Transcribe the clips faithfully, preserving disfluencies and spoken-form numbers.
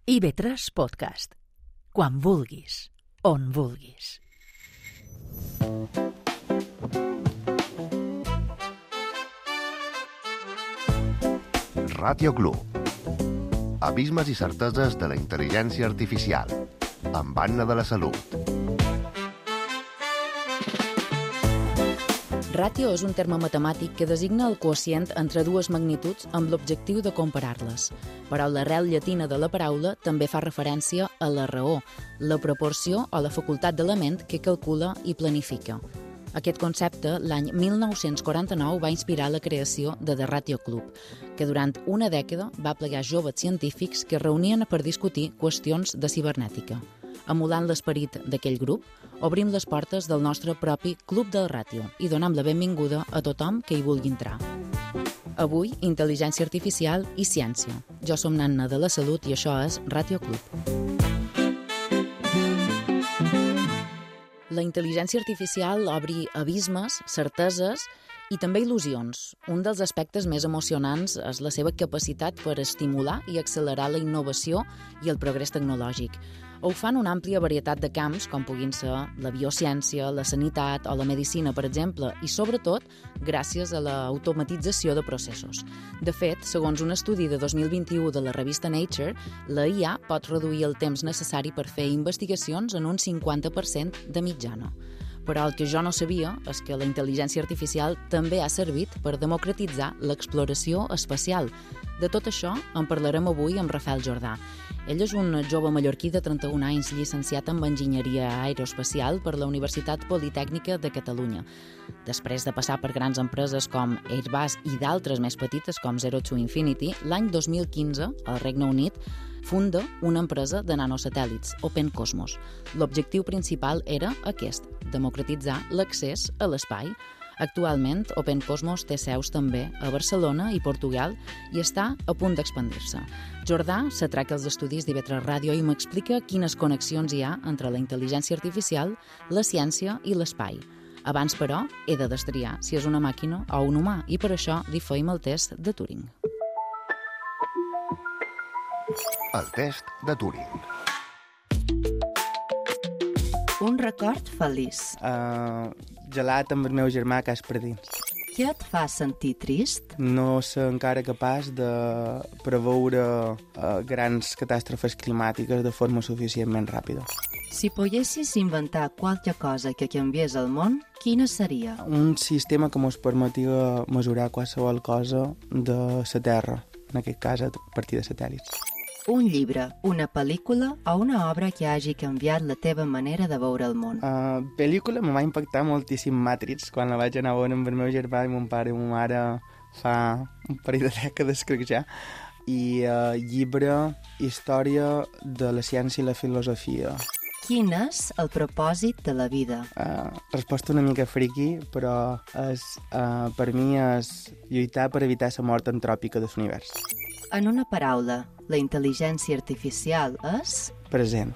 I ve tres Podcast. Quan vulguis, on vulguis. Ràtio Club. Abismes i certeses de la intel·ligència artificial. Amb Anna de la Salut. Ràtio és un terme matemàtic que designa el quocient entre dues magnituds amb l'objectiu de comparar-les. Però l'arrel llatina de la paraula també fa referència a la raó, la proporció o la facultat de la ment que calcula i planifica. Aquest concepte, l'any mil nou-cents quaranta-nou, va inspirar la creació de The Ràtio Club, que durant una dècada va plegar joves científics que es reunien per discutir qüestions de cibernètica. Emulant l'esperit d'aquell grup, obrim les portes del nostre propi Club del Ràtio i donem la benvinguda a tothom que hi vulgui entrar. Avui, intel·ligència artificial i ciència. Jo som Anna de la Salut i això és Ràtio Club. La intel·ligència artificial obri abismes, certeses i també il·lusions. Un dels aspectes més emocionants és la seva capacitat per estimular i accelerar la innovació i el progrés tecnològic. Ho fan una àmplia varietat de camps, com puguin ser la biociència, la sanitat o la medicina, per exemple, i sobretot gràcies a l'automatització de processos. De fet, segons un estudi de dos mil vint-i-u de la revista Nature, la I A pot reduir el temps necessari per fer investigacions en un cinquanta per cent de mitjana. Però el que jo no sabia és que la intel·ligència artificial també ha servit per democratitzar l'exploració espacial. De tot això en parlarem avui amb Rafael Jordà. Ell és un jove mallorquí de trenta-un anys, llicenciat en Enginyeria Aeroespacial per la Universitat Politècnica de Catalunya. Després de passar per grans empreses com Airbus i d'altres més petites com Zero to Infinity, l'any dos mil quinze, al Regne Unit, funda una empresa de nanosatèl·lits, OpenCosmos. L'objectiu principal era aquest, democratitzar l'accés a l'espai. Actualment, OpenCosmos té seus també a Barcelona i Portugal i està a punt d'expandir-se. Jordà s'atraca als estudis d'I V tres Ràdio i m'explica quines connexions hi ha entre la intel·ligència artificial, la ciència i l'espai. Abans, però, he de destriar si és una màquina o un humà i per això li feim el test de Turing. El test de Turing. Un record feliç. Uh, gelat amb el meu germà cas per dins. Què et fa sentir trist? No ser encara capaç de preveure uh, grans catàstrofes climàtiques de forma suficientment ràpida. Si poguessis inventar qualque cosa que canviés el món, quina seria? Un sistema que ens permetia mesurar qualsevol cosa de la Terra, en aquest cas a partir de satèl·lits. Un llibre, una pel·lícula o una obra que hagi canviat la teva manera de veure el món? Uh, pel·lícula me va impactar moltíssim Matrix, quan la vaig anar a veure amb el meu germà i mon pare i ma mare fa un parell de dècades, crec ja. I uh, llibre, història de la ciència i la filosofia. Quin és el propòsit de la vida? Uh, resposta una mica friqui, però és, uh, per mi és lluitar per evitar la mort antròpica de l'univers. En una paraula, la intel·ligència artificial és... Present.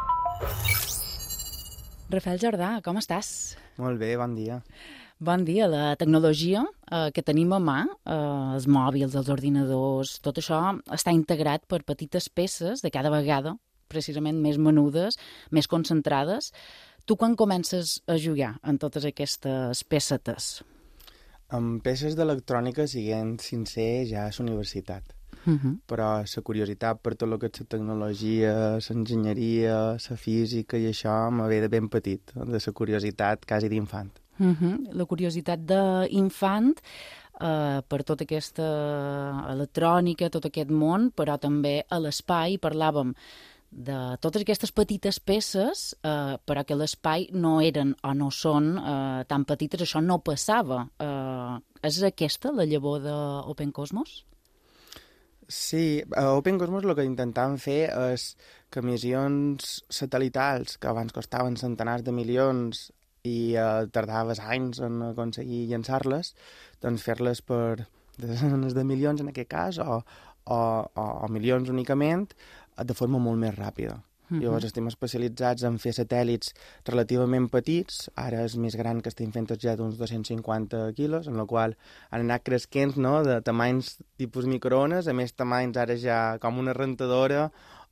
Rafael Jordà, com estàs? Molt bé, bon dia. Bon dia. La tecnologia eh, que tenim a mà, eh, els mòbils, els ordinadors, tot això està integrat per petites peces de cada vegada, precisament més menudes, més concentrades. Tu quan comences a jugar en totes aquestes pecetes? Amb peces d'electrònica, siguent sincer, ja a la universitat. Uh -huh. Però la curiositat per tot el que és la tecnologia, l'enginyeria, la física i això me ve de ben petit, de la curiositat quasi d'infant. Uh -huh. La curiositat d'infant eh, per tota aquesta electrònica, tot aquest món, però també a l'espai parlàvem de totes aquestes petites peces, eh, però que l'espai no eren o no són eh, tan petites, això no passava. Eh, és aquesta la llavor d'OpenCosmos? Sí, a OpenCosmos el que intentàvem fer és que missions satèl·litals, que abans costaven centenars de milions i eh, tardaves anys en aconseguir llançar-les, doncs fer-les per desenes de milions en aquest cas, o, o, o, o milions únicament, de forma molt més ràpida. Uh-huh. Llavors estem especialitzats en fer satèl·lits relativament petits, ara és més gran que estem fent ja d'uns dos-cents cinquanta quilos, en la qual han anat cresquent, no?, de tamanys tipus microones, a més tamanys ara ja com una rentadora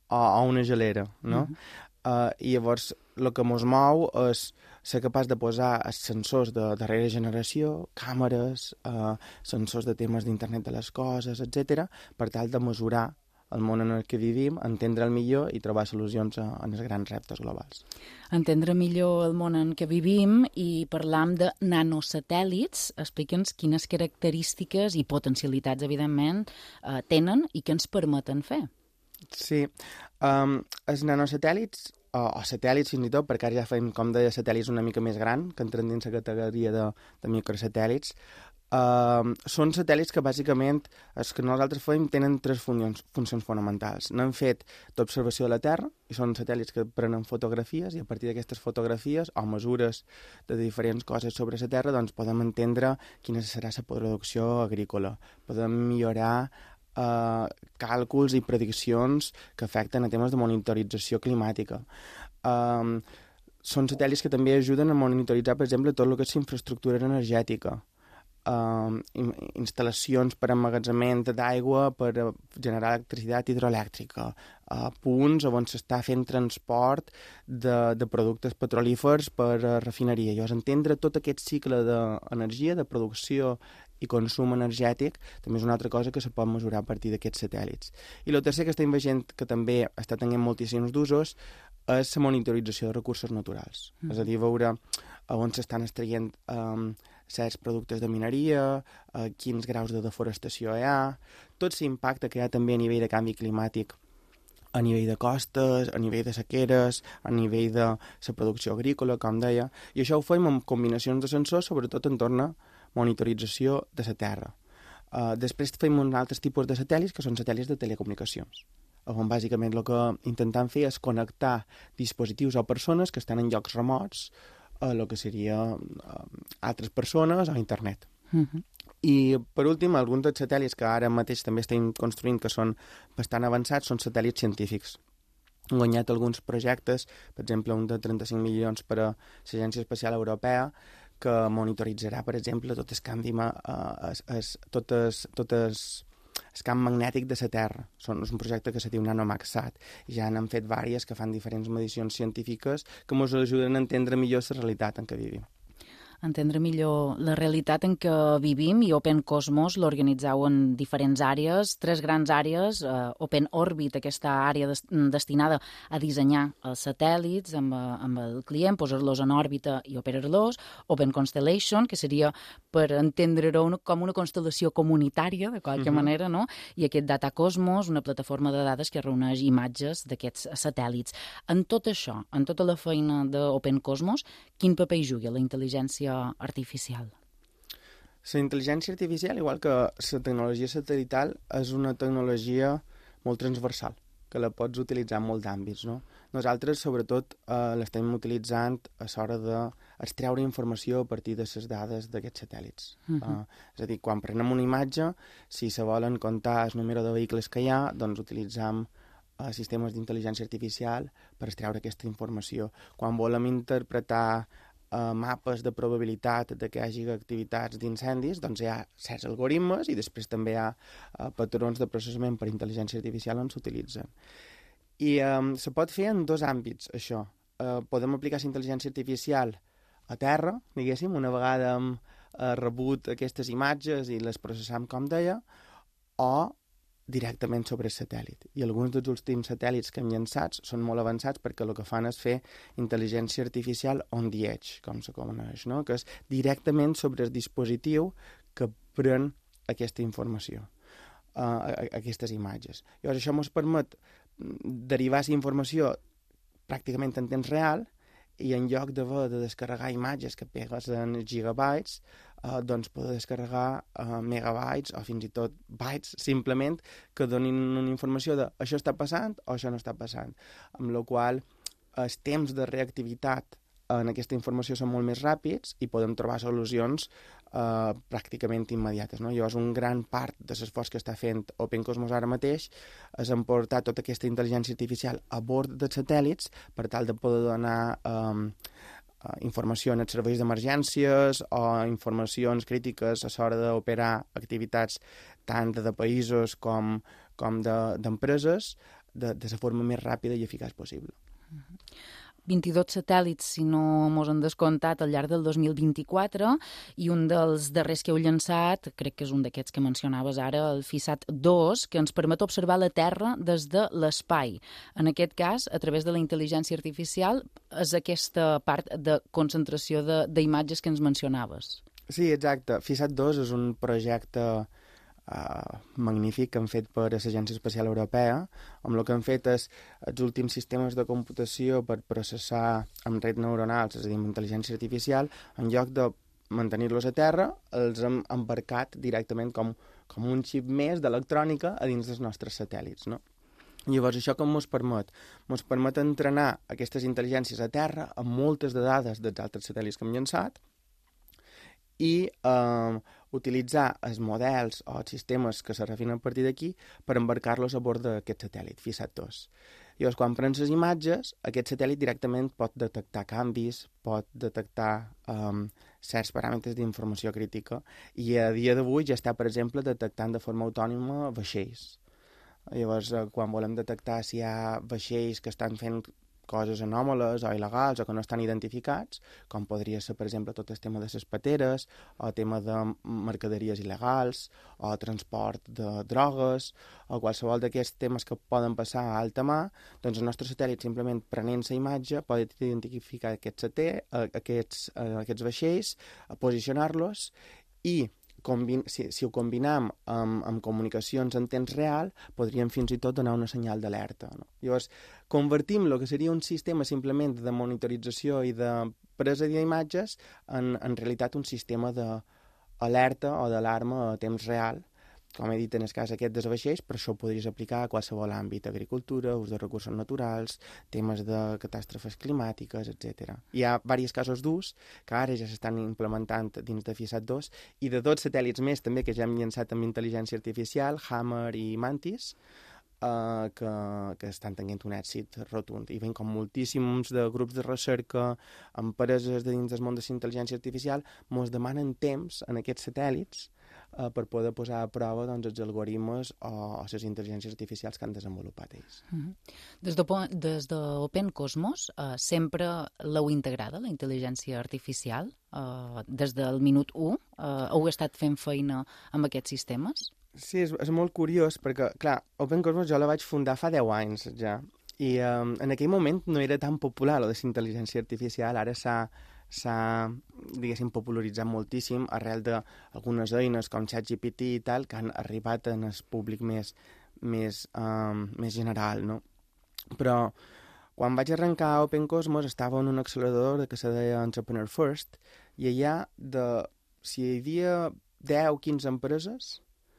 o, o una gelera, no? Mm -hmm. uh, I llavors el que ens mou és ser capaç de posar sensors de darrera generació, càmeres, uh, sensors de temes d'internet de les coses, etcètera, per tal de mesurar el món en el que vivim, entendre'l millor i trobar solucions a, a els grans reptes globals. Entendre millor el món en què vivim i parlam de nanosatèl·lits. Explica'ns quines característiques i potencialitats, evidentment, eh, tenen i què ens permeten fer. Sí, um, els nanosatèl·lits, o, o satèl·lits fins i tot, perquè ara ja fem, com deia, satèl·lits una mica més gran, que entren dins la categoria de, de microsatèl·lits. Uh, són satèl·lits que bàsicament els que nosaltres fem tenen tres funcions, funcions fonamentals. N'hem fet d'observació de la Terra, i són satèl·lits que prenen fotografies, i a partir d'aquestes fotografies o mesures de diferents coses sobre la Terra, doncs podem entendre quina serà la producció agrícola. Podem millorar uh, càlculs i prediccions que afecten a temes de monitorització climàtica. Uh, són satèl·lits que també ajuden a monitoritzar, per exemple, tot el que és infraestructura energètica. Uh, instal·lacions per emmagatzament d'aigua per generar electricitat hidroelèctrica, uh, punts on s'està fent transport de, de productes petrolífers per uh, refineria. Llavors, entendre tot aquest cicle d'energia, de producció i consum energètic també és una altra cosa que se pot mesurar a partir d'aquests satèl·lits. I el tercer que estem veient, que també està tenint moltíssims d'usos, és la monitorització de recursos naturals. Mm. És a dir, veure on s'estan extraient um, certs productes de mineria, uh, quins graus de deforestació hi ha, tot l'impacte que hi ha també a nivell de canvi climàtic, a nivell de costes, a nivell de sequeres, a nivell de la producció agrícola, com deia, i això ho fem amb combinacions de sensors, sobretot en torn a monitorització de la Terra. Uh, després fem uns altres tipus de satèl·lits, que són satèl·lits de telecomunicacions, on bàsicament el que intentem fer és connectar dispositius o persones que estan en llocs remots a el que seria uh, altres persones o internet. Uh-huh. I, per últim, alguns dels satèl·lits que ara mateix també estem construint, que són bastant avançats, són satèl·lits científics. Hem guanyat alguns projectes, per exemple, un de trenta-cinc milions per a l'Agència Espacial Europea, que monitoritzarà, per exemple, tot el canvi, uh, es, es, tot es, tot es, el camp magnètic de la Terra. Són, és un projecte que se diu NanoMaxSat. Ja n'han fet diverses que fan diferents medicions científiques que ens ajuden a entendre millor la realitat en què vivim. Entendre millor la realitat en què vivim, i Open Cosmos l'organitzeu en diferents àrees, tres grans àrees, eh, Open Orbit, aquesta àrea des destinada a dissenyar els satèl·lits amb, amb el client, posar-los en òrbita i operar-los, Open Constellation, que seria per entendre-ho com una constel·lació comunitària, de qualque uh-huh. manera, no? I aquest Data Cosmos, una plataforma de dades que reuneix imatges d'aquests satèl·lits. En tot això, en tota la feina d'Open Cosmos, quin paper hi juga la intel·ligència artificial? La intel·ligència artificial, igual que la tecnologia satelital, és una tecnologia molt transversal, que la pots utilitzar en molts àmbits, no? Nosaltres, sobretot, eh, l'estem utilitzant a l'hora d'extreure informació a partir de les dades d'aquests satèl·lits. Uh-huh. eh, és a dir, quan prenem una imatge, si se volen comptar el número de vehicles que hi ha, doncs utilitzam eh, sistemes d'intel·ligència artificial per extreure aquesta informació. Quan volem interpretar Uh, mapes de probabilitat de que hi hagi activitats d'incendis, doncs hi ha certs algoritmes i després també hi ha uh, patrons de processament per intel·ligència artificial on s'utilitzen. I um, se pot fer en dos àmbits, això. Uh, podem aplicar la intel·ligència artificial a terra, diguéssim, una vegada hem uh, rebut aquestes imatges i les processam, com deia, o directament sobre el satèl·lit. I alguns dels últims satèl·lits que hem llançats són molt avançats perquè el que fan és fer intel·ligència artificial on the edge, com se coneix, no? Que és directament sobre el dispositiu que pren aquesta informació, uh, aquestes imatges. Llavors, això ens permet derivar la informació pràcticament en temps real i en lloc d'haver de descarregar imatges que pegues en gigabytes, eh, doncs poder descarregar eh, megabytes o fins i tot bytes simplement que donin una informació de això està passant o això no està passant. Amb la qual els temps de reactivitat en aquesta informació són molt més ràpids i podem trobar solucions eh, pràcticament immediates, no? Llavors, un gran part de l'esforç que està fent Open Cosmos ara mateix és emportar tota aquesta intel·ligència artificial a bord dels satèl·lits per tal de poder donar eh, informació en els serveis d'emergències o informacions crítiques a l'hora d'operar activitats tant de països com, com d'empreses, de, de la forma més ràpida i eficaç possible. vint-i-dos satèl·lits, si no mos han descomptat, al llarg del dos mil vint-i-quatre, i un dels darrers que heu llançat, crec que és un d'aquests que mencionaves ara, el FISAT dos, que ens permet observar la Terra des de l'espai. En aquest cas, a través de la intel·ligència artificial, és aquesta part de concentració de, d'imatges que ens mencionaves. Sí, exacte. FISAT dos és un projecte Uh, magnífic que han fet per a l'Agència Espacial Europea, amb el que han fet és els últims sistemes de computació per processar amb rets neuronals, és a dir, amb intel·ligència artificial, en lloc de mantenir-los a terra, els hem embarcat directament com, com un xip més d'electrònica a dins dels nostres satèl·lits, no? Llavors, això com ens permet? Ens permet entrenar aquestes intel·ligències a terra amb moltes de dades dels altres satèl·lits que hem llançat i eh, utilitzar els models o els sistemes que se refinen a partir d'aquí per embarcar-los a bord d'aquest satèl·lit, FISAT dos. Llavors, quan prens les imatges, aquest satèl·lit directament pot detectar canvis, pot detectar um, certs paràmetres d'informació crítica i a dia d'avui ja està, per exemple, detectant de forma autònoma vaixells. Llavors, quan volem detectar si hi ha vaixells que estan fent coses anòmales o il·legals o que no estan identificats, com podria ser, per exemple, tot el tema de les pateres, o el tema de mercaderies il·legals, o transport de drogues, o qualsevol d'aquests temes que poden passar a alta mà, doncs el nostre satèl·lit, simplement prenent la imatge, pot identificar aquests, satè, aquests, aquests vaixells, posicionar-los i Combin si, si ho combinam amb, amb comunicacions en temps real, podríem fins i tot donar una senyal d'alerta, no? Llavors, convertim el que seria un sistema simplement de monitorització i de presa d'imatges en, en realitat un sistema d'alerta o d'alarma a temps real, com he dit en el cas aquest dels vaixells, però això ho podries aplicar a qualsevol àmbit, agricultura, ús de recursos naturals, temes de catàstrofes climàtiques, etcètera. Hi ha diversos casos d'ús que ara ja s'estan implementant dins de FISAT dos i de dos satèl·lits més també que ja hem llançat amb intel·ligència artificial, Hammer i Mantis, Uh, que, que estan tenint un èxit rotund. I ven com moltíssims de grups de recerca, empreses de dins del món de la intel·ligència artificial, ens demanen temps en aquests satèl·lits uh, per poder posar a prova doncs, els algoritmes o, o les intel·ligències artificials que han desenvolupat ells. Mm-hmm. Des de, des de Open Cosmos uh, sempre l'heu integrada, la intel·ligència artificial? Uh, des del minut u uh, heu estat fent feina amb aquests sistemes? Sí, és, és molt curiós perquè, clar, Open Cosmos jo la vaig fundar fa deu anys ja, i um, en aquell moment no era tan popular la intel·ligència artificial, ara s'ha, s'ha, diguéssim, popularitzat moltíssim arrel d'algunes eines com ChatGPT i tal, que han arribat en el públic més, més, um, més general, no? Però quan vaig arrencar a Open Cosmos estava en un accelerador que se deia Entrepreneur First i allà, de, si hi havia deu o quinze empreses,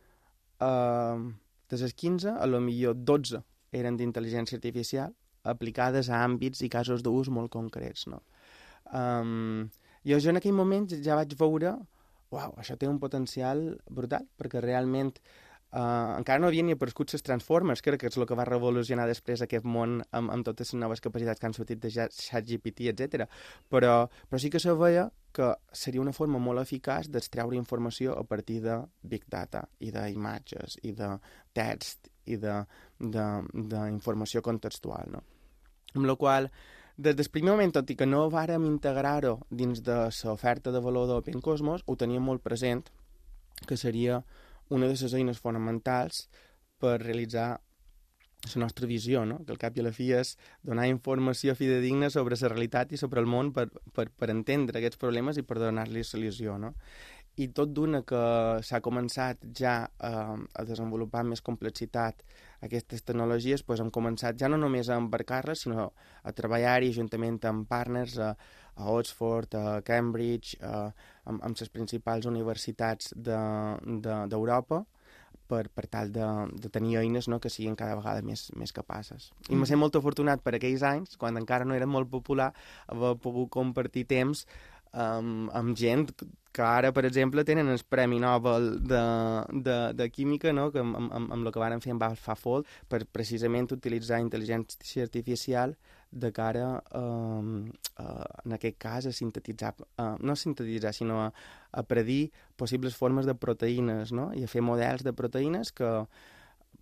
Uh, de les quinze, a lo millor dotze eren d'intel·ligència artificial aplicades a àmbits i casos d'ús molt concrets, no? Um, jo, jo en aquell moment ja vaig veure uau, això té un potencial brutal, perquè realment uh, encara no havien ni aparegut les Transformers, crec que és el que va revolucionar després aquest món amb, amb totes les noves capacitats que han sortit de ChatGPT, etcètera. Però, però sí que se veia que seria una forma molt eficaç d'extreure informació a partir de Big Data i d'imatges i de text i d'informació contextual, no? Amb la qual, des del primer moment, tot i que no vàrem integrar-ho dins de l'oferta de valor d'Open Cosmos, ho teníem molt present, que seria una de les eines fonamentals per realitzar la nostra visió, no? Que al cap i a la fi és donar informació fidedigna sobre la realitat i sobre el món per, per, per entendre aquests problemes i per donar-li solució, no? I tot d'una que s'ha començat ja eh, a desenvolupar més complexitat aquestes tecnologies, doncs hem començat ja no només a embarcar-les, sinó a treballar-hi juntament amb partners a, a Oxford, a Cambridge, a, amb, amb les principals universitats d'Europa, de, de, per, per tal de, de tenir eines, no?, que siguin cada vegada més, més capaces. I m'he molt afortunat per aquells anys, quan encara no era molt popular, haver pogut compartir temps um, amb gent que ara, per exemple, tenen el Premi Nobel de, de, de Química, no?, que amb, amb, amb el que van fer amb AlphaFold, per precisament utilitzar intel·ligència artificial de cara, um, uh, en aquest cas, a sintetitzar, uh, no a sintetitzar, sinó a, a predir possibles formes de proteïnes, no?, i a fer models de proteïnes que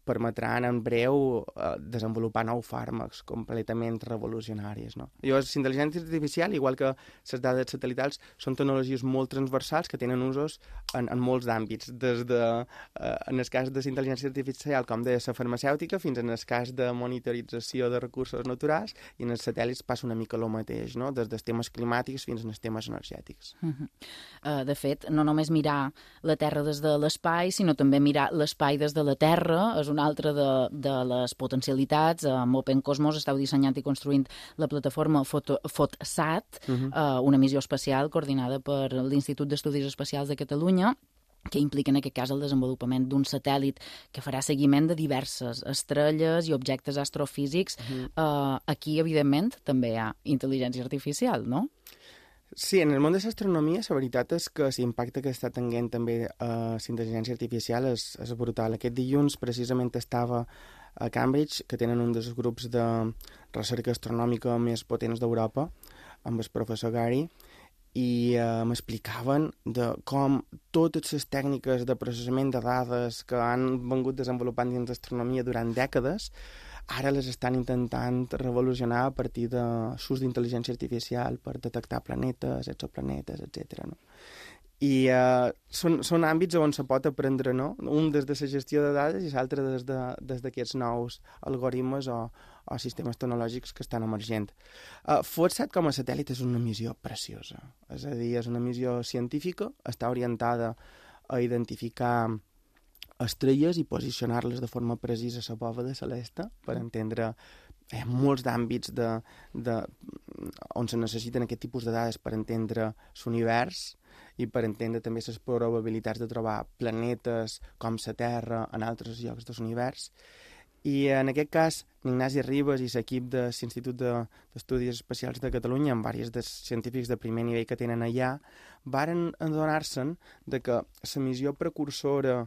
permetran en breu eh, desenvolupar nous fàrmacs completament revolucionaris, no? Llavors, la intel·ligència artificial, igual que les dades satelitals, són tecnologies molt transversals que tenen usos en, en molts àmbits, des de, eh, en el cas de la intel·ligència artificial, com de la farmacèutica, fins en el cas de monitorització de recursos naturals, i en els satèl·lits passa una mica el mateix, no? Des dels temes climàtics fins als temes energètics. Uh -huh. uh, de fet, no només mirar la Terra des de l'espai, sinó també mirar l'espai des de la Terra és una altra de, de les potencialitats. Amb Open Cosmos esteu dissenyant i construint la plataforma Foto, FotSat, uh -huh. uh, una missió espacial coordinada per l'Institut d'Estudis Espacials de Catalunya, que implica en aquest cas el desenvolupament d'un satèl·lit que farà seguiment de diverses estrelles i objectes astrofísics. Uh-huh. uh, aquí, evidentment, també hi ha intel·ligència artificial, no? Sí, en el món de l'astronomia la veritat és que l'impacte que està tenint també uh, la intel·ligència artificial és, és brutal. Aquest dilluns precisament estava a Cambridge, que tenen un dels grups de recerca astronòmica més potents d'Europa, amb el professor Gary, i eh, m'explicaven de com totes les tècniques de processament de dades que han vengut desenvolupant dins d'astronomia durant dècades ara les estan intentant revolucionar a partir de l'ús d'intel·ligència artificial per detectar planetes, exoplanetes, etcètera, no? I eh, són, són àmbits on se pot aprendre, no? Un des de la gestió de dades i l'altre des de, des d'aquests nous algoritmes o, o sistemes tecnològics que estan emergent. Uh, FotSat com a satèl·lit és una missió preciosa. És a dir, és una missió científica, està orientada a identificar estrelles i posicionar-les de forma precisa a la bòveda celeste per entendre eh, molts d'àmbits de, de, on se necessiten aquest tipus de dades per entendre l'univers i per entendre també les probabilitats de trobar planetes com la Terra en altres llocs de l'univers. I en aquest cas, Ignasi Ribas i l'equip de l'Institut d'Estudis Espacials de Catalunya, amb diversos dels científics de primer nivell que tenen allà, varen adonar-se'n de que la missió precursora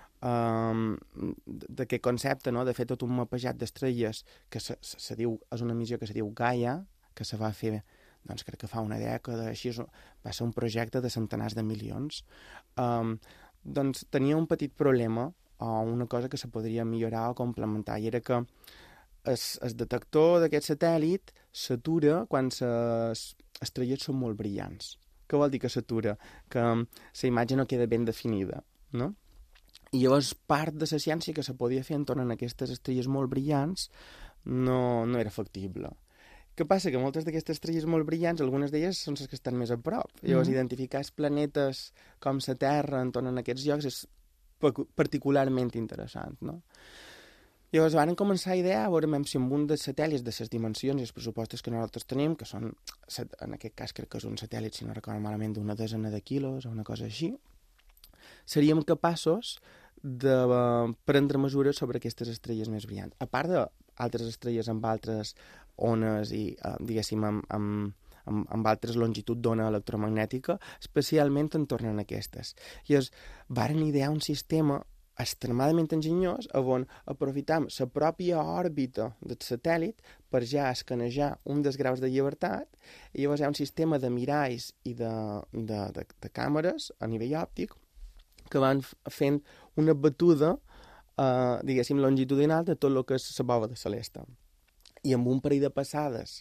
um, d'aquest concepte, no?, de fer tot un mapejat d'estrelles, que se, se, se diu, és una missió que se diu Gaia, que se va fer, doncs crec que fa una dècada, així és, va ser un projecte de centenars de milions, um, doncs tenia un petit problema, o una cosa que se podria millorar o complementar, i era que el, el detector d'aquest satèl·lit s'atura quan les estrelles són molt brillants. Què vol dir que s'atura? Que la imatge no queda ben definida, no? I llavors part de la ciència que se podia fer entorn a aquestes estrelles molt brillants no, no era factible. Què passa? Que moltes d'aquestes estrelles molt brillants, algunes d'elles són les que estan més a prop. Llavors, mm. identificar els planetes com la Terra entorn a aquests llocs és particularment interessant, no? Llavors van començar a idear a veure si amb un dels satèl·lits de les dimensions i els pressupostos que nosaltres tenim, que són, en aquest cas crec que és un satèl·lit, si no recordo malament, d'una desena de quilos o una cosa així, seríem capaços de prendre mesures sobre aquestes estrelles més brillants. A part d'altres estrelles amb altres ones i, diguéssim, amb, amb, amb, amb altres longitud d'ona electromagnètica, especialment en tornen a aquestes. I es varen idear un sistema extremadament enginyós on aprofitam la pròpia òrbita del satèl·lit per ja escanejar un dels graus de llibertat, i llavors hi ha un sistema de miralls i de, de, de, de càmeres a nivell òptic que van fent una batuda, eh, diguéssim, longitudinal de tot el que és la bòveda celeste. I amb un parell de passades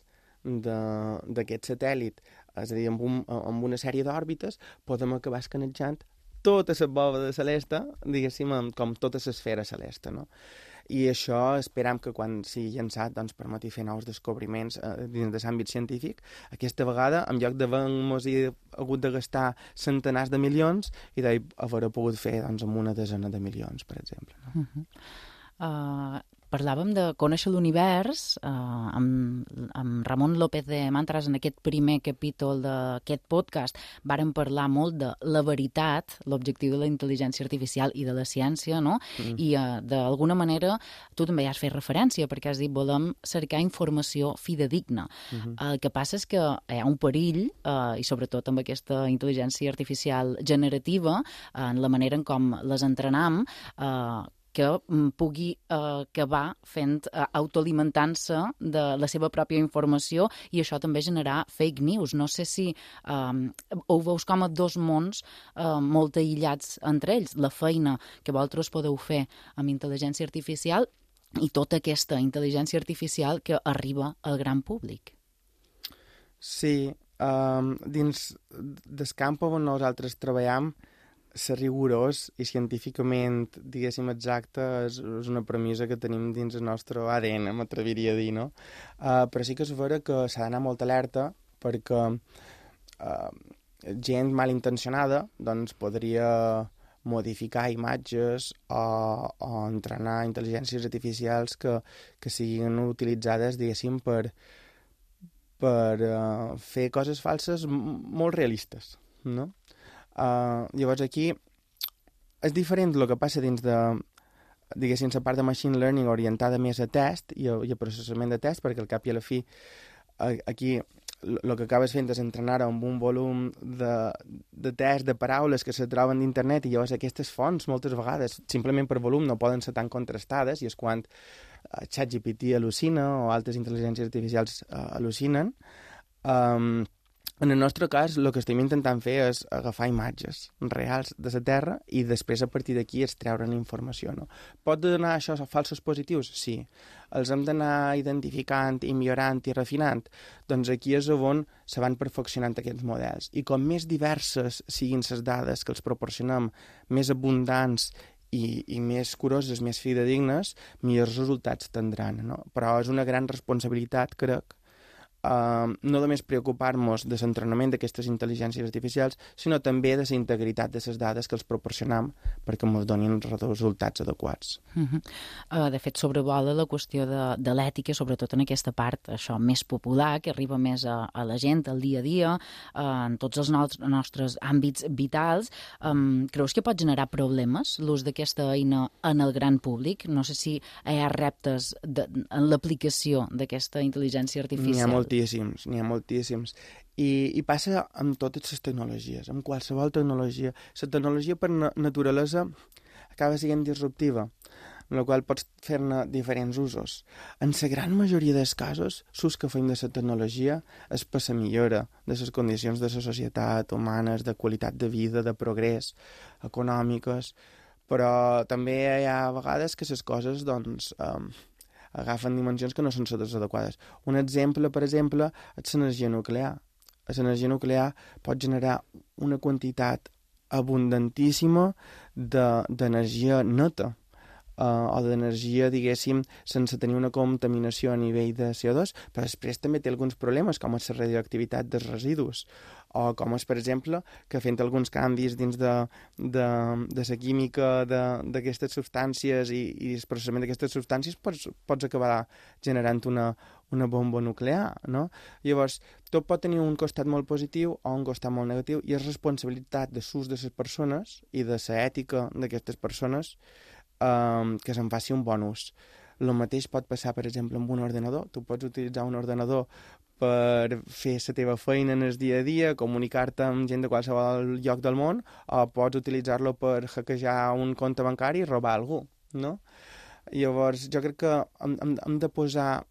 d'aquest satèl·lit, és a dir, amb, un, amb una sèrie d'òrbites, podem acabar escanejant tota la bòveda celeste, diguéssim, com tota l'esfera celeste, no? I això esperam que quan sigui llançat doncs, permeti fer nous descobriments eh, dins de l'àmbit científic. Aquesta vegada, en lloc d'haver-nos hagut de gastar centenars de milions, i d'haver pogut fer doncs, amb una desena de milions, per exemple. No? Uh-huh. uh, parlàvem de conèixer l'univers uh, amb, amb Ramon López de Mantras en aquest primer capítol d'aquest podcast. Vàrem parlar molt de la veritat, l'objectiu de la intel·ligència artificial i de la ciència, no? Mm. I uh, d'alguna manera tu també hi has fet referència perquè has dit volem cercar informació fidedigna. Mm-hmm. El que passa és que hi ha un perill, uh, i sobretot amb aquesta intel·ligència artificial generativa, uh, en la manera en com les entrenam, uh, que pugui eh, acabar fent, eh, autoalimentant-se de la seva pròpia informació i això també generar fake news. No sé si eh, ho veus com a dos mons eh, molt aïllats entre ells. La feina que vosaltres podeu fer amb intel·ligència artificial i tota aquesta intel·ligència artificial que arriba al gran públic. Sí, um, dins del camp on nosaltres treballem, ser rigorós i científicament, diguéssim, exacte, és, és una premissa que tenim dins el nostre A D N, m'atreviria a dir, no? Uh, però sí que és vera que s'ha d'anar molt alerta perquè uh, gent malintencionada doncs, podria modificar imatges o, o entrenar intel·ligències artificials que, que siguin utilitzades, diguéssim, per, per uh, fer coses falses molt realistes, no? Uh, llavors aquí és diferent el que passa dins de, diguéssim, la part de machine learning orientada més a test i a, i a processament de test, perquè al cap i a la fi aquí el que acabes fent és entrenar amb un volum de, de test de paraules que se troben d'internet i llavors aquestes fonts moltes vegades simplement per volum no poden ser tan contrastades i és quan ChatGPT al·lucina o altres intel·ligències artificials uh, al·lucinen. Um, En el nostre cas, el que estem intentant fer és agafar imatges reals de la Terra i després, a partir d'aquí, extreure'n informació. No? Pot donar això falsos positius? Sí. Els hem d'anar identificant i millorant i refinant? Doncs aquí és on se van perfeccionant aquests models. I com més diverses siguin les dades que els proporcionem, més abundants i, i més curoses, més fidedignes, millors resultats tindran. No? Però és una gran responsabilitat, crec, Uh, no només preocupar-nos de l'entrenament d'aquestes intel·ligències artificials, sinó també de la integritat de les dades que els proporcionam perquè ens donin resultats adequats. Uh -huh. uh, de fet, sobrevola la qüestió de, de l'ètica, sobretot en aquesta part això més popular, que arriba més a, a la gent, al dia a dia, uh, en tots els no nostres àmbits vitals. Um, creus que pot generar problemes l'ús d'aquesta eina en el gran públic? No sé si hi ha reptes de, en l'aplicació d'aquesta intel·ligència artificial. N'hi ha moltíssims, n'hi ha moltíssims. I, i passa amb totes les tecnologies, amb qualsevol tecnologia. La tecnologia per na naturalesa acaba sent disruptiva, en la qual pots fer-ne diferents usos. En la gran majoria dels casos, l'ús que fem de la tecnologia és per la millora de les condicions de la societat, humanes, de qualitat de vida, de progrés, econòmiques, però també hi ha vegades que les coses, doncs, um, agafen dimensions que no són les adequades. Un exemple, per exemple, és l'energia nuclear. L'energia nuclear pot generar una quantitat abundantíssima d'energia de, neta, uh, o d'energia, diguéssim, sense tenir una contaminació a nivell de C O dos, però després també té alguns problemes, com és la radioactivitat dels residus, o com és, per exemple, que fent alguns canvis dins de, de, de la química d'aquestes substàncies i, i el processament d'aquestes substàncies pots, pots acabar generant una, una bomba nuclear, no? Llavors, tot pot tenir un costat molt positiu o un costat molt negatiu i és responsabilitat de l'ús de les persones i de la ètica d'aquestes persones um, que se'n faci un bon ús. El mateix pot passar, per exemple, amb un ordenador. Tu pots utilitzar un ordenador per fer la teva feina en el dia a dia, comunicar-te amb gent de qualsevol lloc del món, o pots utilitzar-lo per hackejar un compte bancari i robar algú, no? Llavors, jo crec que hem, hem, hem de posar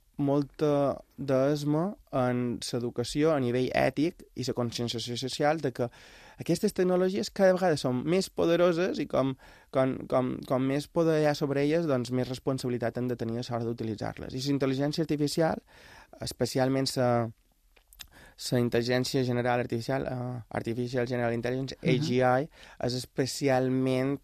molta d'esma en l'educació a nivell ètic i la conscienciació social de que aquestes tecnologies cada vegada són més poderoses i com, com, com, com més poder hi ha sobre elles, doncs més responsabilitat han de tenir a l'hora d'utilitzar-les. I la intel·ligència artificial, especialment la la intel·ligència general artificial, uh, Artificial General Intelligence, uh-huh. A G I, és especialment,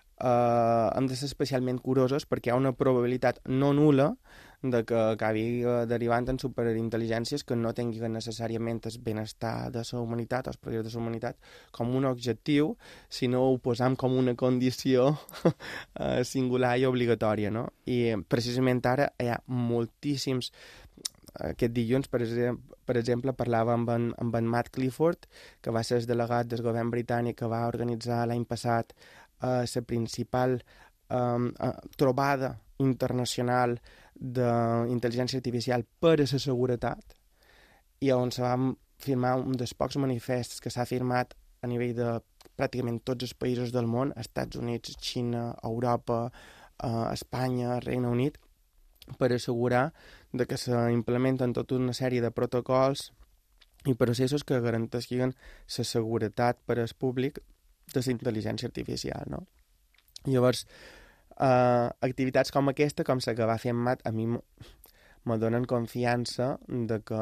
uh, hem de ser especialment curosos perquè hi ha una probabilitat no nul·la de que acabi derivant en superintel·ligències que no tinguin necessàriament el benestar de la humanitat o els progrés de la humanitat com un objectiu, sinó ho posam com una condició singular i obligatòria, no? I precisament ara hi ha moltíssims. Aquest dilluns, per exemple, per exemple parlava amb en, amb en Matt Clifford, que va ser el delegat del govern britànic que va organitzar l'any passat eh, la principal eh, trobada internacional d'intel·ligència artificial per a la seguretat, i on se va firmar un dels pocs manifests que s'ha firmat a nivell de pràcticament tots els països del món, Estats Units, Xina, Europa, eh, Espanya, Regne Unit, per assegurar de que s'implementen tota una sèrie de protocols i processos que garanteixin la seguretat per al públic de la intel·ligència artificial, no? Llavors, eh, activitats com aquesta, com la que va fer en Mat, a mi me donen confiança de que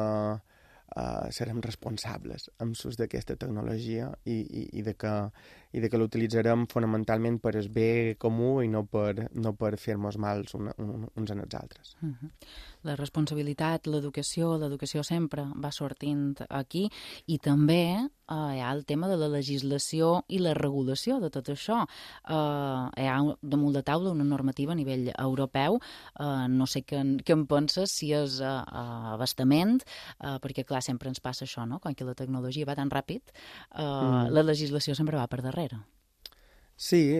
uh, serem responsables amb l'ús d'aquesta tecnologia i, i, i de que, i de que l'utilitzarem fonamentalment per el bé comú i no per, no per fer-nos mals un, un, uns en els altres. Uh-huh. La responsabilitat, l'educació, l'educació sempre va sortint aquí i també eh, hi ha el tema de la legislació i la regulació de tot això. Eh, hi ha damunt de taula una normativa a nivell europeu, eh, no sé què, què en penses, si és eh, abastament, eh, perquè clar, sempre ens passa això, no? Quan que la tecnologia va tan ràpid, eh, mm. la legislació sempre va per darrere. Sí,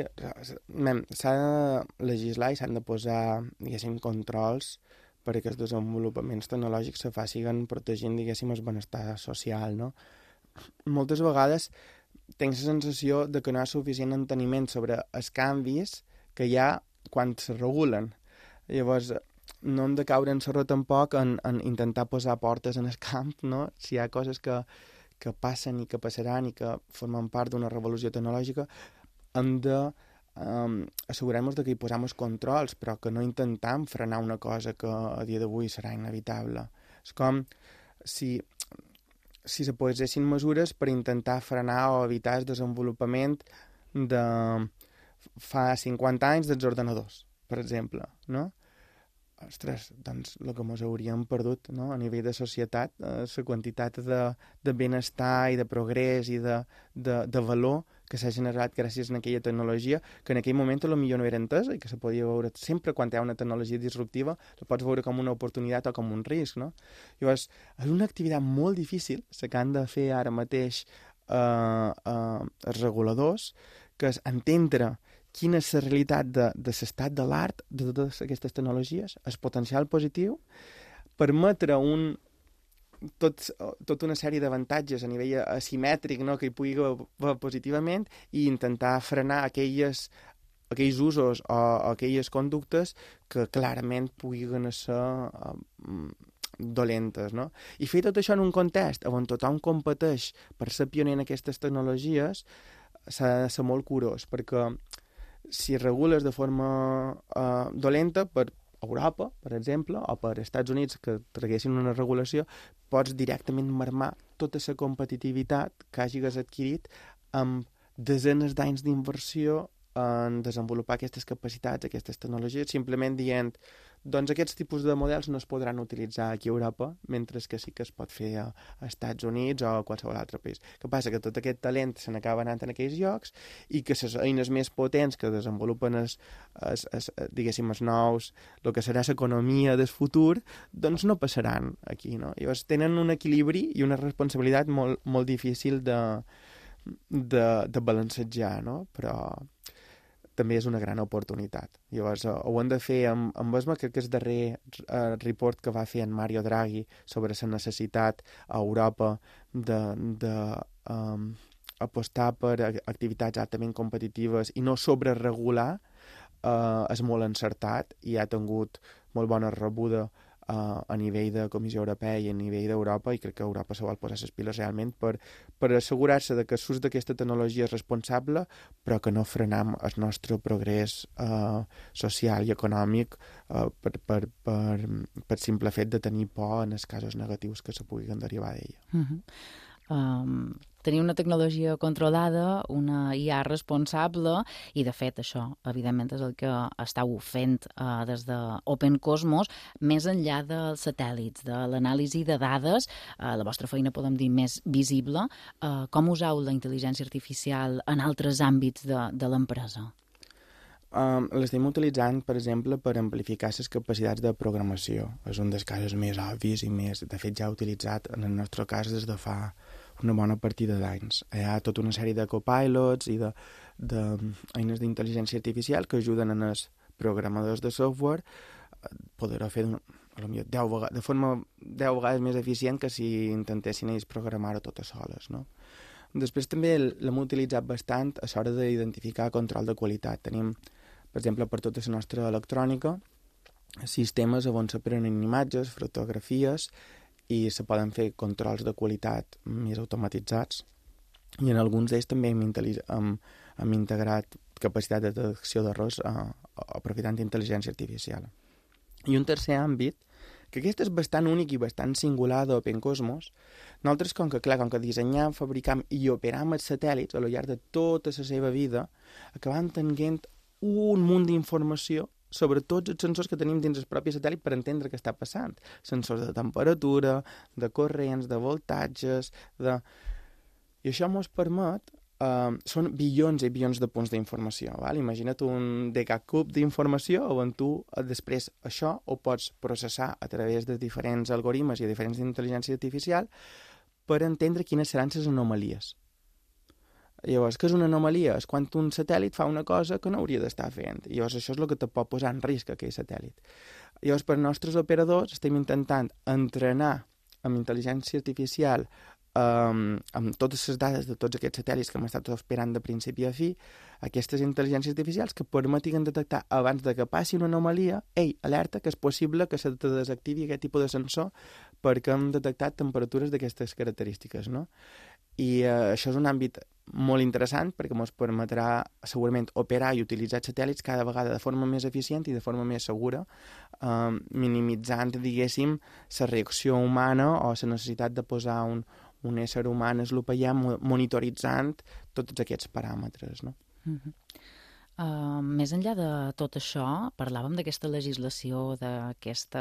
s'ha de legislar i s'han de posar, diguéssim, controls perquè els desenvolupaments tecnològics se facin protegint, diguéssim, el benestar social, no? Moltes vegades tinc la sensació de que no hi ha suficient enteniment sobre els canvis que hi ha quan se regulen. Llavors, no hem de caure en serró tampoc en, en intentar posar portes en el camp, no? Si hi ha coses que, que passen i que passaran i que formen part d'una revolució tecnològica, hem de um, assegurar-nos que hi posem els controls, però que no intentam frenar una cosa que a dia d'avui serà inevitable. És com si, si se posessin mesures per intentar frenar o evitar el desenvolupament de fa cinquanta anys dels ordenadors, per exemple, no? Ostres, doncs el que ens hauríem perdut, no? A nivell de societat, eh, la quantitat de, de benestar i de progrés i de, de, de valor que s'ha generat gràcies a aquella tecnologia, que en aquell moment potser no era entesa i que se podia veure sempre quan hi ha una tecnologia disruptiva, la pots veure com una oportunitat o com un risc, no? Llavors, és una activitat molt difícil, la que han de fer ara mateix eh, eh, els reguladors, que és entendre quina és la realitat de, de l'estat de l'art de totes aquestes tecnologies, el potencial positiu, permetre un, tot, tota una sèrie d'avantatges a nivell asimètric, no?, que hi pugui haver positivament i intentar frenar aquelles, aquells usos o, o aquelles conductes que clarament puguin ser uh, dolentes, no? I fer tot això en un context on tothom competeix per ser pioner en aquestes tecnologies s'ha de ser molt curós, perquè si regules de forma uh, dolenta per Europa, per exemple, o per Estats Units, que traguessin una regulació, pots directament marmar tota la competitivitat que hagis adquirit amb desenes d'anys d'inversió en desenvolupar aquestes capacitats, aquestes tecnologies, simplement dient, doncs aquests tipus de models no es podran utilitzar aquí a Europa, mentre que sí que es pot fer a, a Estats Units o a qualsevol altre país. Què passa? Que tot aquest talent se n'acaba anant en aquells llocs i que les eines més potents que desenvolupen es, es, es, diguéssim, els nous, el que serà l'economia del futur, doncs no passaran aquí, no? Llavors tenen un equilibri i una responsabilitat molt, molt difícil de, de, de balancejar, no? Però també és una gran oportunitat. Llavors, uh, ho hem de fer amb, amb esma, crec que és el darrer uh, report que va fer en Mario Draghi sobre la necessitat a Europa de, de um, apostar per activitats altament competitives i no sobreregular, uh, és molt encertat i ha tingut molt bona rebuda uh, a nivell de Comissió Europea i a nivell d'Europa, i crec que Europa se vol posar les piles realment per, per assegurar-se de que l'ús d'aquesta tecnologia és responsable, però que no frenem el nostre progrés uh, social i econòmic uh, per, per, per, per simple fet de tenir por en els casos negatius que se puguin derivar d'ella. Uh-huh. Um, tenir una tecnologia controlada, una I A responsable, i de fet això, evidentment, és el que estàu fent uh, des d'Open Cosmos, més enllà dels satèl·lits, de l'anàlisi de dades, uh, la vostra feina podem dir més visible. Uh, com useu la intel·ligència artificial en altres àmbits de, de l'empresa? Um, l'estem utilitzant, per exemple, per amplificar les capacitats de programació. És un dels casos més obvis i més, de fet, ja utilitzat en el nostre cas des de fa una bona partida d'anys. Hi ha tota una sèrie de copilots i d'eines d'intel·ligència artificial que ajuden en els programadors de software a poder-ho fer potser deu vegades, de forma deu vegades més eficient que si intentessin ells programar-ho totes soles, no? Després també l'hem utilitzat bastant a l'hora d'identificar control de qualitat. Tenim, per exemple, per tota la nostra electrònica, sistemes on se prenen imatges, fotografies, i se poden fer controls de qualitat més automatitzats. I en alguns d'ells també hem, hem, hem integrat capacitat de detecció d'errors aprofitant intel·ligència artificial. I un tercer àmbit, que aquest és bastant únic i bastant singular d'OpenCosmos, nosaltres, com que, clar, com que dissenyam, fabricam i operam els satèl·lits a lo llarg de tota la seva vida, acabam tenint un munt d'informació sobre tots els sensors que tenim dins el propi satèl·lit per entendre què està passant. Sensors de temperatura, de corrents, de voltatges, de... I això ens permet... Uh, són bilions i bilions de punts d'informació. Val? Imagina't un decacub d'informació on tu després això ho pots processar a través de diferents algoritmes i diferents d'intel·ligència artificial per entendre quines seran les anomalies. Llavors, què és una anomalia? És quan un satèl·lit fa una cosa que no hauria d'estar fent. Llavors, això és el que te pot posar en risc, aquell satèl·lit. Llavors, per als nostres operadors, estem intentant entrenar amb intel·ligència artificial Um, amb totes les dades de tots aquests satèl·lits que hem estat esperant de principi a fi, aquestes intel·ligències artificials que permetin detectar abans de que passi una anomalia, ei, alerta, que és possible que se te desactivi aquest tipus de sensor perquè hem detectat temperatures d'aquestes característiques, no? I uh, això és un àmbit molt interessant perquè ens permetrà segurament operar i utilitzar satèl·lits cada vegada de forma més eficient i de forma més segura, uh, minimitzant, diguéssim, la reacció humana o la necessitat de posar un un ésser humà és el que hi ha monitoritzant tots aquests paràmetres, no? Uh-huh. Uh, més enllà de tot això, parlàvem d'aquesta legislació, d'aquest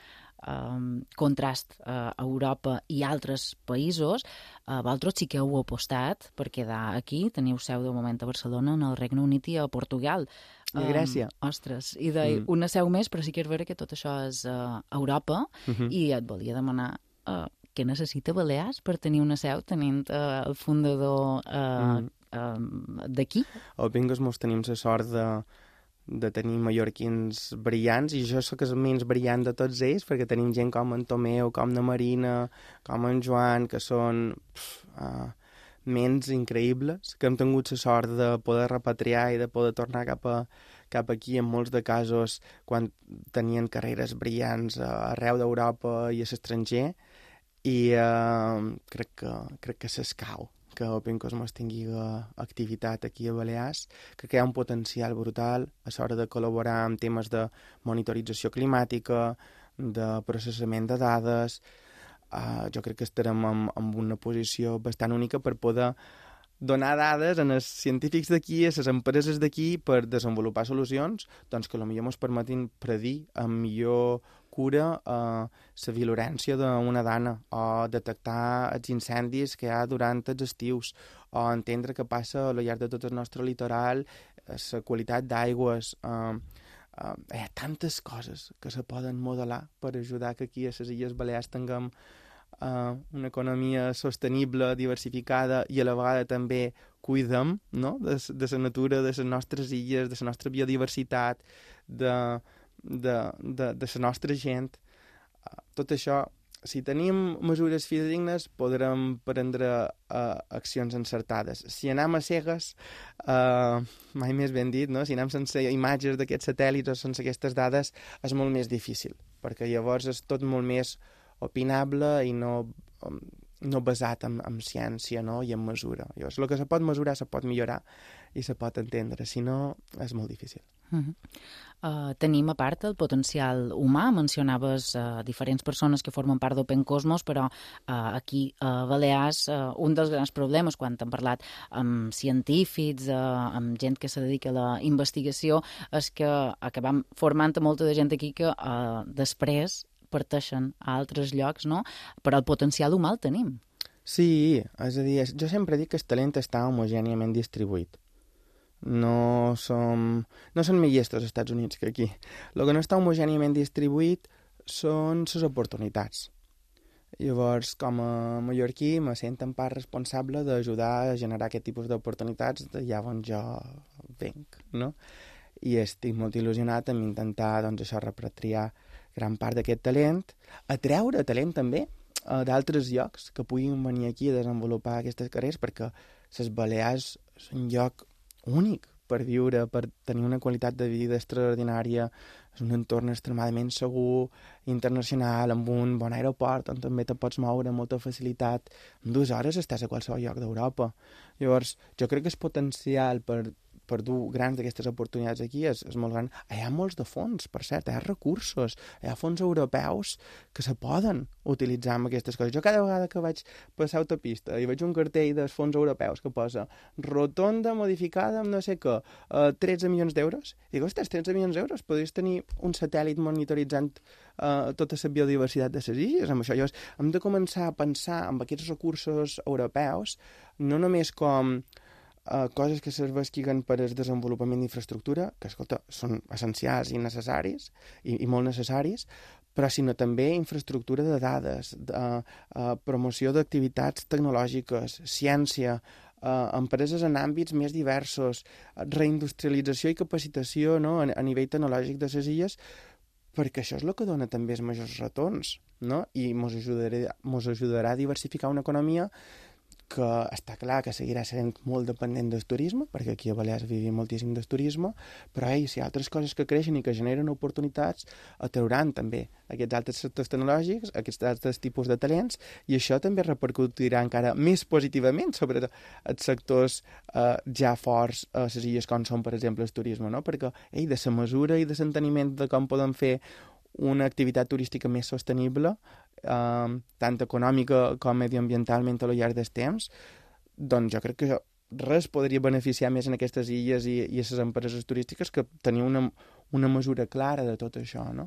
uh, contrast uh, a Europa i altres països. Uh, vosaltres sí que heu apostat per quedar aquí, teniu seu de moment a Barcelona, en el Regne Unit i a Portugal. I a Grècia. Um, ostres, i de mm. una seu més, però sí que és vera que tot això és uh, a Europa, uh-huh. i et volia demanar... Uh, què necessita Balears per tenir una seu tenint uh, el fundador uh, mm. uh, d'aquí? A OpenCosmos tenim la sort de, de tenir mallorquins brillants, i jo sóc el menys brillant de tots ells, perquè tenim gent com en Tomeu, com na Marina, com en Joan, que són pf, uh, ments increïbles, que hem tingut la sort de poder repatriar i de poder tornar cap a cap aquí, en molts de casos, quan tenien carreres brillants uh, arreu d'Europa i a l'estranger. I uh, crec que, crec que s'escau que OpenCosmos tingui activitat aquí a Balears, que hi ha un potencial brutal a l'hora de col·laborar en temes de monitorització climàtica, de processament de dades. Uh, jo crec que estarem en, en una posició bastant única per poder donar dades als científics d'aquí, a les empreses d'aquí, per desenvolupar solucions doncs, que potser ens permetin predir amb millor cura eh, la violència d'una dana, o detectar els incendis que hi ha durant els estius, o entendre què passa al llarg de tot el nostre litoral, la qualitat d'aigües. Eh, eh, hi ha tantes coses que se poden modelar per ajudar que aquí a les Illes Balears tinguem Uh, una economia sostenible, diversificada, i a la vegada també cuidem, no? de, de la natura, de les nostres illes, de la nostra biodiversitat, de, de, de, de la nostra gent. Uh, tot això, si tenim mesures fidedignes, podrem prendre uh, accions encertades. Si anem a cegues, uh, mai més ben dit, no? Si anem sense imatges d'aquests satèl·lits o sense aquestes dades, és molt més difícil, perquè llavors és tot molt més opinable i no, no basat en, en ciència, no? I en mesura. Llavors, el que se pot mesurar se pot millorar i se pot entendre, si no és molt difícil. Uh-huh. Uh, tenim a part el potencial humà, mencionaves uh, diferents persones que formen part d'OpenCosmos, però uh, aquí a Balears uh, un dels grans problemes quan hem parlat amb científics, uh, amb gent que se dedica a la investigació, és que acabam formant molta de gent aquí que uh, després parteixen a altres llocs, no? Però el potencial humà el tenim. Sí, és a dir, jo sempre dic que el talent està homogèniament distribuït. No som... No són més llestos als Estats Units que aquí. El que no està homogèniament distribuït són les oportunitats. Llavors, com a mallorquí, me sento en part responsable d'ajudar a generar aquest tipus d'oportunitats d'allà on jo venc, no? I estic molt il·lusionat en intentar, doncs, això, repatriar gran part d'aquest talent, atreure talent també, uh, d'altres llocs que puguin venir aquí a desenvolupar aquestes carreres, perquè les Balears és un lloc únic per viure, per tenir una qualitat de vida extraordinària, és un entorn extremadament segur, internacional, amb un bon aeroport, on també te pots moure amb molta facilitat. En dues hores estàs a qualsevol lloc d'Europa. Llavors, jo crec que és potencial per, per dur grans d'aquestes oportunitats aquí és, és molt gran. Hi ha molts de fons, per cert, hi ha recursos, hi ha fons europeus que se poden utilitzar amb aquestes coses. Jo cada vegada que vaig passar autopista i veig un cartell dels fons europeus que posa rotonda modificada amb no sé què, uh, tretze milions d'euros, i dic, ostres, tretze milions d'euros, podries tenir un satèl·lit monitoritzant uh, tota la biodiversitat de les illes amb això. Llavors, hem de començar a pensar en aquests recursos europeus, no només com Uh, coses que serveixin per al desenvolupament d'infraestructura, que, escolta, són essencials i necessaris, i, i molt necessaris, però sinó també infraestructura de dades, de, uh, promoció d'activitats tecnològiques, ciència, uh, empreses en àmbits més diversos, reindustrialització i capacitació, no?, a, a nivell tecnològic de les illes, perquè això és el que dona també els majors retorns, no?, i mos ajudarà, mos ajudarà a diversificar una economia que està clar que seguirà sent molt dependent del turisme, perquè aquí a Balears vivim moltíssim del turisme, però ei, si hi ha altres coses que creixen i que generen oportunitats, atrauran també aquests altres sectors tecnològics, aquests altres tipus de talents, i això també repercutirà encara més positivament sobre els sectors eh, ja forts a les illes com són, per exemple, el turisme, no? Perquè, ei, de la mesura i de l'enteniment de com podem fer una activitat turística més sostenible, eh, tant econòmica com medioambientalment a lo llarg del temps, doncs jo crec que res podria beneficiar més en aquestes illes i, i a les empreses turístiques que tenir una, una mesura clara de tot això, no?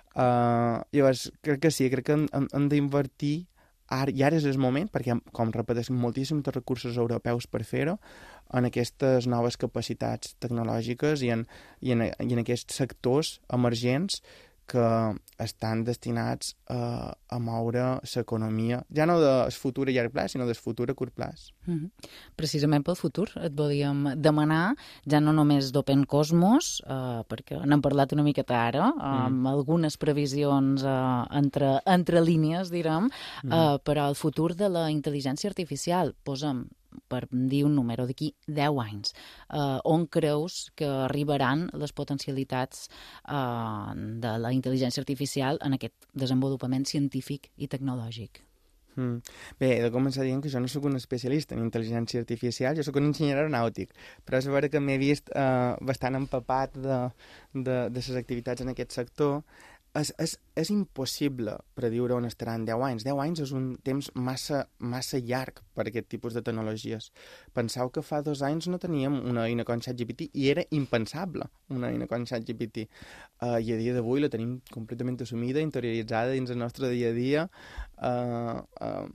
Uh, llavors, crec que sí, crec que hem, hem d'invertir ara, i ara és el moment, perquè com repeteixo moltíssims recursos europeus per fer-ho, en aquestes noves capacitats tecnològiques i en, i en, i en aquests sectors emergents que estan destinats a, a moure l'economia, ja no del futur a llarg plaç, sinó del futur a curt plaç. Mm-hmm. Precisament pel futur et volíem demanar, ja no només d'Open Cosmos, eh, perquè n'hem parlat una miqueta ara, eh, amb mm. algunes previsions eh, entre, entre línies, direm, mm. eh, però el futur de la intel·ligència artificial, posem per dir un número, d'aquí deu anys. Uh, on creus que arribaran les potencialitats uh, de la intel·ligència artificial en aquest desenvolupament científic i tecnològic? Mm. Bé, he de començar dient que jo no sóc un especialista en intel·ligència artificial, jo sóc un enginyer aeronàutic, però és vera que m'he vist uh, bastant empapat de, de, de les activitats en aquest sector. És, és, és impossible prediure on estaran deu anys. deu anys és un temps massa, massa llarg per aquest tipus de tecnologies. Penseu que fa dos anys no teníem una eina com ChatGPT i era impensable una eina com ChatGPT. Uh, I a dia d'avui la tenim completament assumida, interioritzada dins el nostre dia a dia. Uh, uh,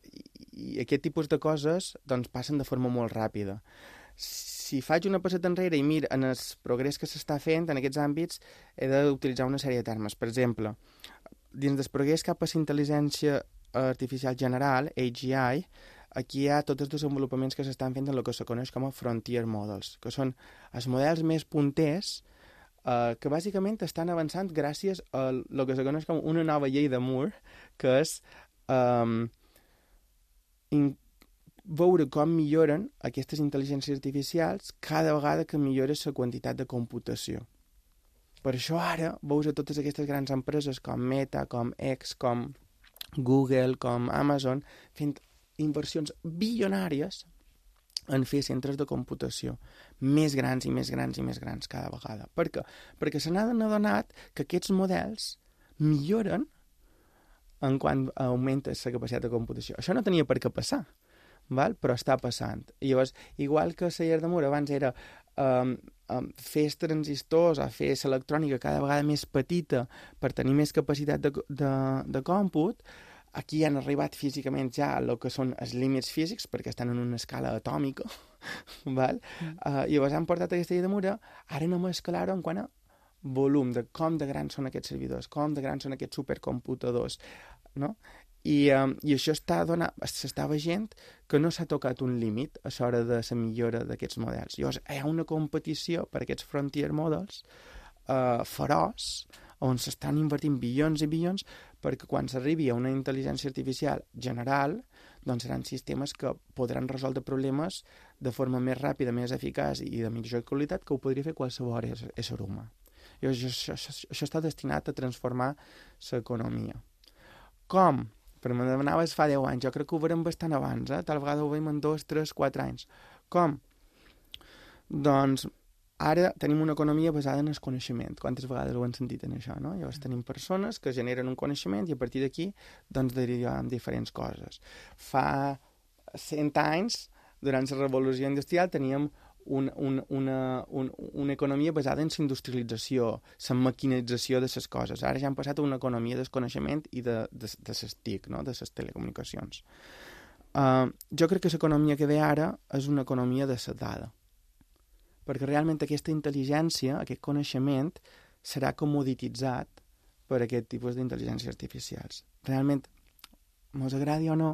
I aquest tipus de coses doncs, passen de forma molt ràpida. Si faig una passeta enrere i mir en el progrés que s'està fent en aquests àmbits, he d'utilitzar una sèrie de termes. Per exemple, dins del progrés cap a la intel·ligència artificial general, A G I, aquí hi ha tots els desenvolupaments que s'estan fent en el que se coneix com a frontier models, que són els models més punters eh, que bàsicament estan avançant gràcies a el que se coneix com una nova llei de Moore, que és eh, in, veure com milloren aquestes intel·ligències artificials cada vegada que millora la quantitat de computació. Per això ara veus a totes aquestes grans empreses com Meta, com X, com Google, com Amazon, fent inversions bilionàries en fer centres de computació més grans i més grans i més grans cada vegada. Per què? Perquè se n'han adonat que aquests models milloren en quan augmenta la capacitat de computació. Això no tenia per què passar, val? Però està passant. I llavors, igual que la llar de Moore abans era um, um, fer els transistors o fer l'electrònica cada vegada més petita per tenir més capacitat de, de, de còmput, aquí han arribat físicament ja a el que són els límits físics, perquè estan en una escala atòmica, val? Mm. Uh, i llavors han portat aquesta llar de Moore, ara anem a escalar-ho en quant a volum, de com de grans són aquests servidors, com de grans són aquests supercomputadors, no? I, um, i això està dona, s'està veient que no s'ha tocat un límit a l'hora de la millora d'aquests models. Llavors, hi ha una competició per aquests frontier models uh, feroç, on s'estan invertint bilions i bilions perquè quan s'arribi a una intel·ligència artificial general, doncs seran sistemes que podran resoldre problemes de forma més ràpida, més eficaç i de millor qualitat que ho podria fer qualsevol ésser humà. I això, això, això, això està destinat a transformar l'economia. Com? Però me demanaves fa deu anys, jo crec que ho veurem bastant abans, eh? Tal vegada ho veiem en dos, tres, quatre anys. Com? Doncs ara tenim una economia basada en el coneixement. Quantes vegades ho han sentit en això, no? Llavors tenim persones que generen un coneixement i a partir d'aquí doncs derivem diferents coses. Fa cent anys, durant la revolució industrial, teníem un, un, una, un, una economia basada en la industrialització, la maquinització de les coses. Ara ja hem passat a una economia del coneixement i de, de, de les T I C, no? De les telecomunicacions. Uh, jo crec que l'economia que ve ara és una economia de la dada, perquè realment aquesta intel·ligència, aquest coneixement, serà comodititzat per aquest tipus d'intel·ligències artificials. Realment, ens agradi o no,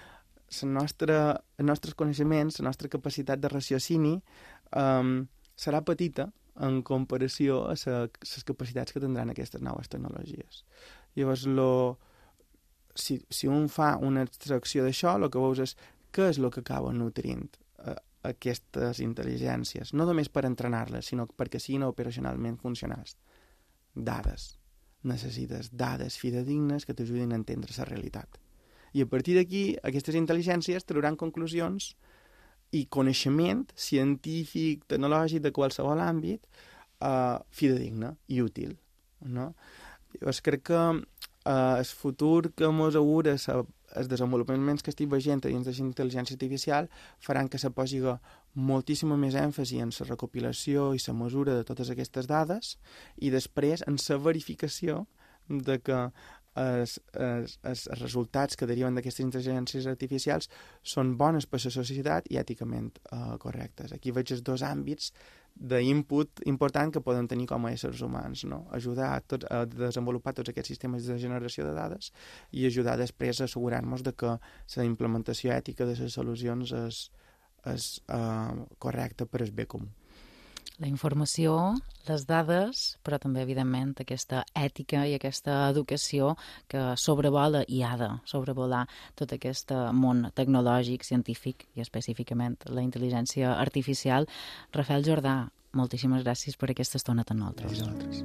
la nostra, els nostres coneixements, la nostra capacitat de raciocini um, serà petita en comparació a les capacitats que tindran aquestes noves tecnologies. Llavors, lo, si, si un fa una extracció d'això, el que veus és què és el que acaba nutrint eh, aquestes intel·ligències, no només per entrenar-les, sinó perquè siguin operacionalment funcionals. Dades. Necessites dades fidedignes que t'ajudin a entendre la realitat. I a partir d'aquí, aquestes intel·ligències trauran conclusions i coneixement científic, tecnològic, de qualsevol àmbit, eh, fidedigne i útil. No? Llavors crec que eh, el futur que ens augura els desenvolupaments que estic veient dins de la intel·ligència artificial faran que se posi moltíssima més èmfasi en la recopilació i la mesura de totes aquestes dades i després en la verificació de que els, els, els resultats que deriven d'aquestes intel·ligències artificials són bones per a la societat i èticament uh, correctes. Aquí veig els dos àmbits d'input important que poden tenir com a éssers humans, no? Ajudar a, tot, a desenvolupar tots aquests sistemes de generació de dades i ajudar després a assegurar-nos de que la implementació ètica de les solucions és, és uh, correcta per al bé comú. La informació, les dades, però també, evidentment, aquesta ètica i aquesta educació que sobrevola i ha de sobrevolar tot aquest món tecnològic, científic i específicament la intel·ligència artificial. Rafael Jordà, moltíssimes gràcies per aquesta estona amb nosaltres.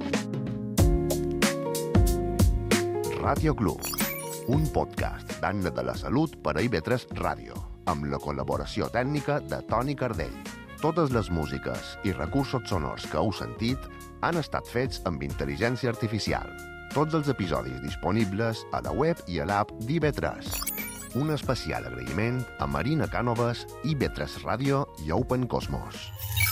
Ràdio Club, un podcast d'Anna de la Salut per a I V tres Ràdio, amb la col·laboració tècnica de Toni Cardell. Totes les músiques i recursos sonors que heu sentit han estat fets amb intel·ligència artificial. Tots els episodis disponibles a la web i a l'app d'I V tres. Un especial agraïment a Marina Cànoves, I V tres Ràdio i Open Cosmos.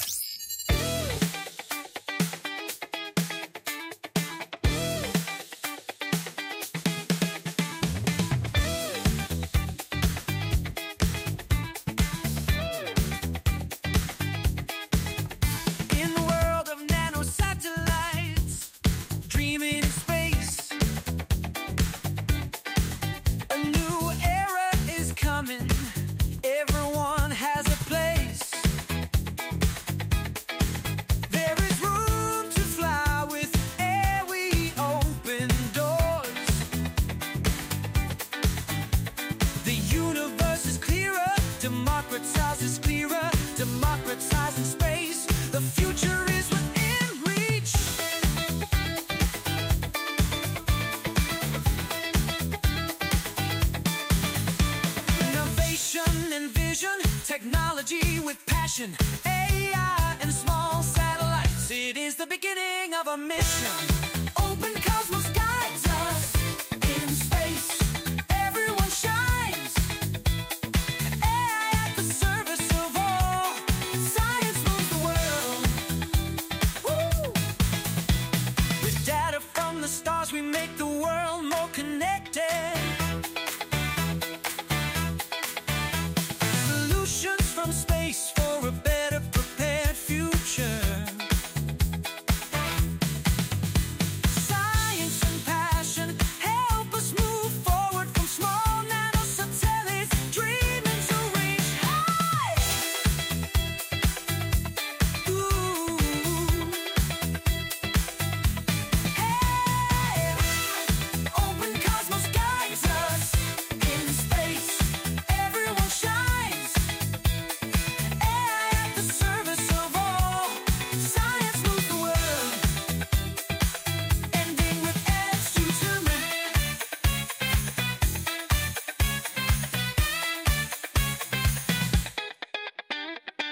Technology with passion, A I and small satellites. It is the beginning of a mission. Open cosmos guides us in space. Everyone shines. A I at the service of all. Science moves the world. Woo! With data from the stars, we make the world more connected. From space for a better prepared future.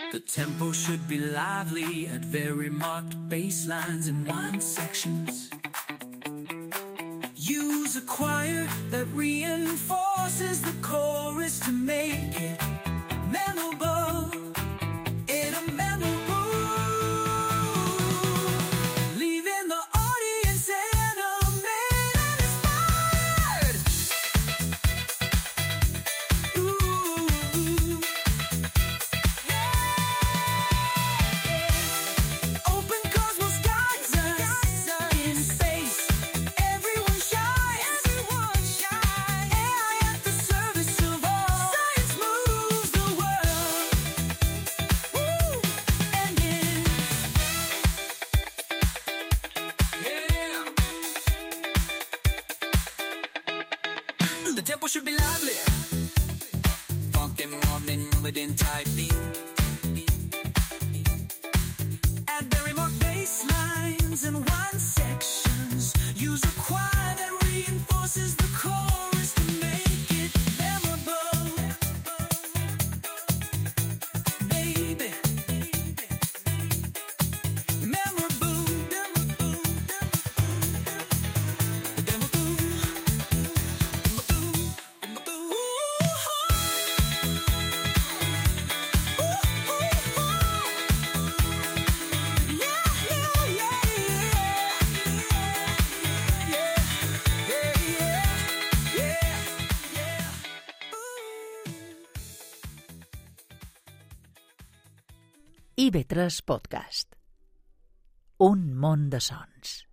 The tempo should be lively at very marked bass lines and line sections. Use a choir that reinforces the chorus to make it memorable. In a memorable, leaving the audience animated and inspired. Ooh, yeah. Open cosmos guides us in space. Everyone shines, everyone shines. A I at the service of all. Science moves the world. Woo! And in, yeah. The tempo should be lively. Funky morning within tight beat. Add very marked bass lines and one sections. Use a choir that reinforces the chorus to make it memorable. Baby, memorable, memorable, memorable, memorable. I V tres Podcast. Un món de sons.